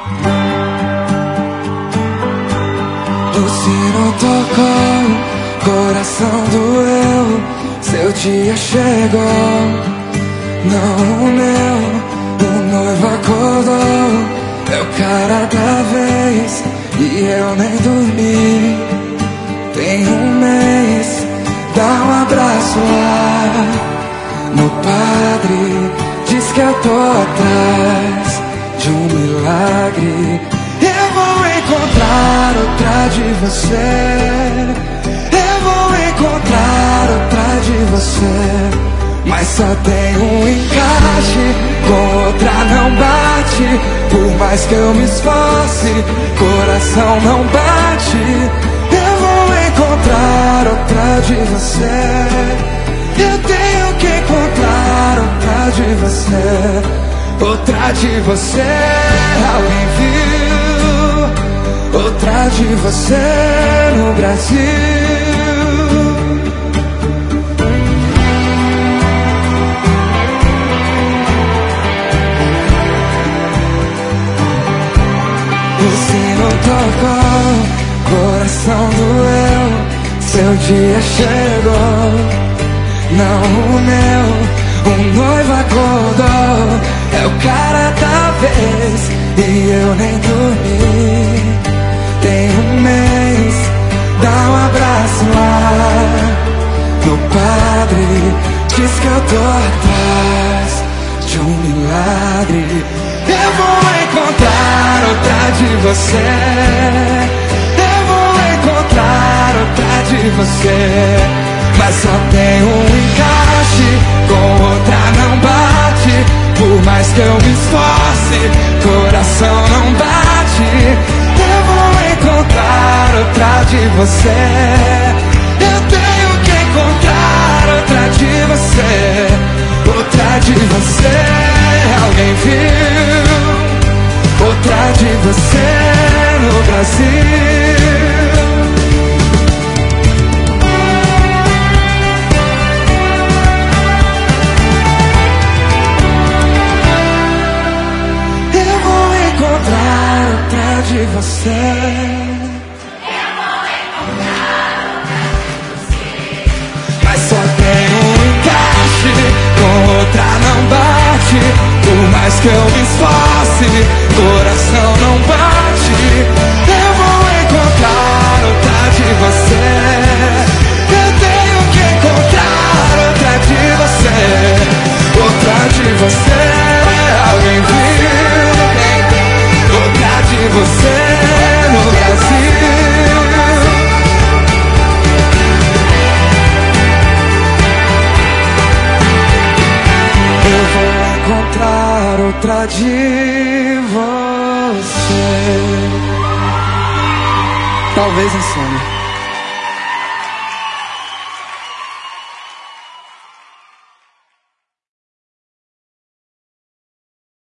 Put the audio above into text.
O sino tocou, coração doeu, seu dia chegou, não o meu. O noivo acordou, é o cara da vez, e eu nem dormi. Tem um mês, dá um abraço lá no padre, diz que eu tô atrás de um milagre. Eu vou encontrar outra de você, eu vou encontrar outra de você, mas só tem um encaixe, com outra não bate. Por mais que eu me esforce, coração não bate. Eu vou encontrar outra de você, eu tenho que encontrar outra de você, outra de você. Alguém viu outra de você no Brasil? O sino tocou, coração doeu, seu dia chegou, não o meu. O noivo acordou, é o cara da vez, e eu nem dormi. Tem um mês, dá um abraço lá no padre, diz que eu tô atrás de um milagre. Eu vou encontrar outra de você, eu vou encontrar outra de você, mas só tem um encaixe, com outra não bate. Por mais que eu me esforce, coração não bate. Eu vou encontrar outra de você, eu tenho que encontrar outra de você, outra de você. Alguém viu outra de você no Brasil? Eu vou encontrar outra de você, eu vou encontrar outra de você, mas só tem um encaixe, com outra não bate. Por mais que eu me esforce, coração não bate. Eu vou encontrar outra de você, eu tenho que encontrar outra de você, outra de você. Alguém viu outra de você no Brasil? Eu vou encontrar outra de você. Talvez insônia.